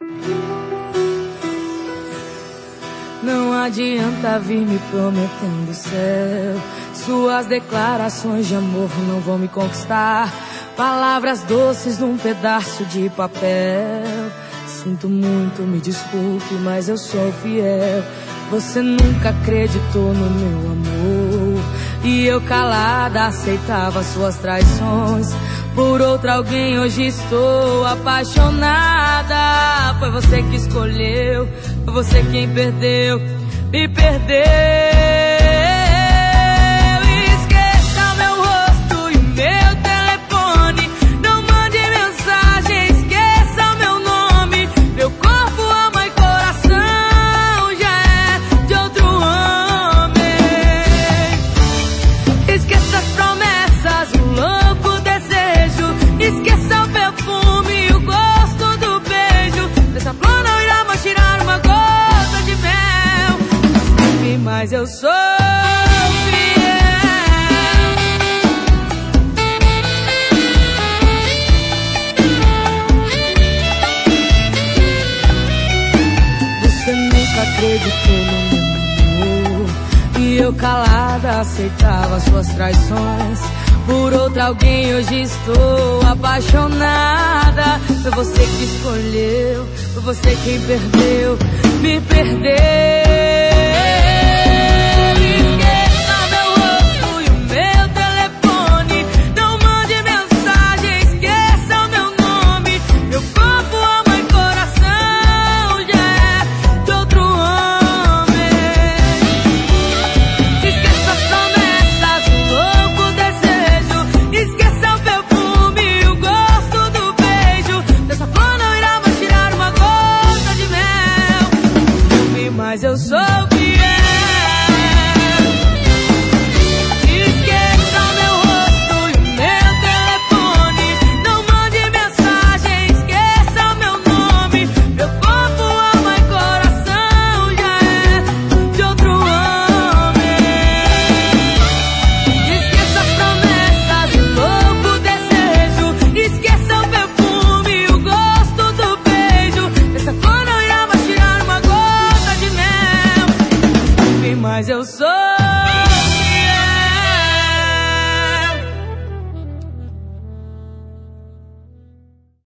Não adianta vir me prometendo o céu. Suas declarações de amor não vão me conquistar. Palavras doces num pedaço de papel. Sinto muito, me desculpe, mas eu sou fiel. Você nunca acreditou no meu amor, e eu calada aceitava suas traições. Por outro alguém hoje estou apaixonada. Foi você que escolheu, foi você quem perdeu, me perdeu. Esqueça meu rosto e meu telefone. Não mande mensagem, esqueça meu nome. Meu corpo, alma e coração já é de outro homem. Esqueça as promessas, o louco desejo. Esqueça o perfume e o gosto do beijo. Dessa flor não irá mais tirar uma gota de mel. Mas eu sou fiel. Você nunca acreditou no meu amor, e eu calada aceitava suas traições. Por outro alguém hoje estou apaixonada. Foi você que escolheu, foi você quem perdeu, me perdeu. Mas eu sou fiel. Esqueça meu rosto e meu telefone. Não mande mensagem, esqueça meu nome. Meu corpo, alma e coração já é de outro homem. Esqueça as promessas, o louco desejo. Esqueça o perfume e o gosto do beijo. Essa flor não irá mais tirar uma gota de mel. Mas eu sou